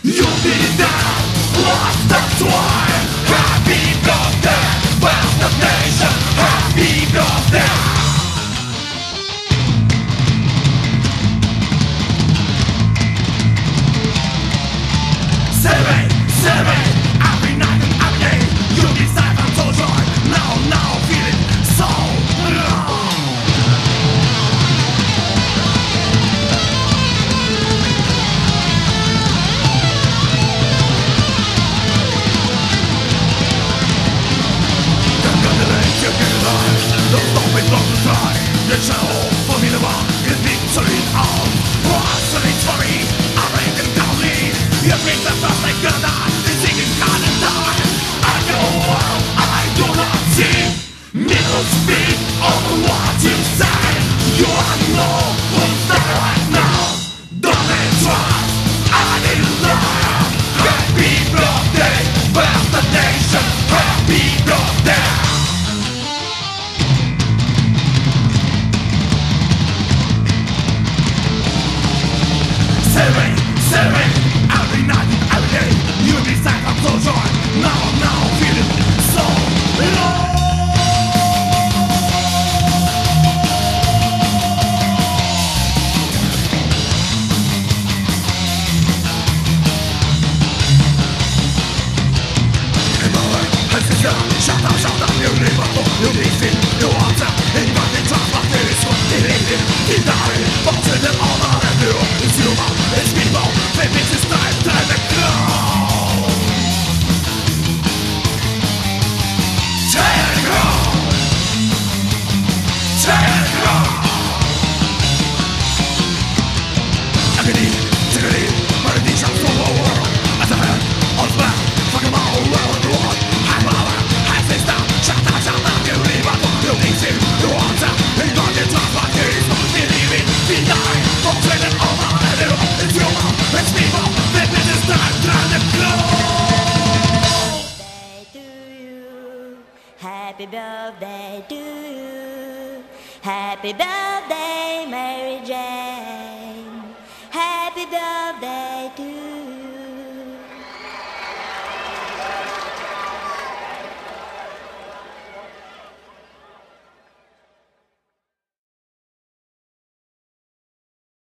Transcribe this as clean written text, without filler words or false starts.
You'll be there, lost that's why. Happy birthday, wealth of nation. Happy birthday. Celebrate, every night and every day. You'll be safe and so joy. Now, feeling so low. Don't stop it, don't try. The shadow for me, the one is victory out. What's the victory? I reckon downly. You bring the first like gonna is singing kind of time. I know I do not see. Middle speed on what you say. You are no who's there right now. Don't let trust. I need love. Happy birthday, wealth the nation. Happy birthday. Celebrate, every night and every day. You'll be sad, I'm so joy. Now, feeling so low. Hey boy, hey sister, shout out, you live up, you listen, you answer. Anybody trust my feelings, he died, but to them all I do. It's human, it's people, maybe it's time to go. Take it home. Agony, malediction for the world. At the head, on the back, fuck 'em all around the world. Hi mother, hi sister, shout out, you live up, you listen, you answer. Anybody trust my feelings, believe it, he died, but to them all I do. It's human, it's people, maybe it's time to go. Happy birthday to you. Happy birthday, Mary Jane.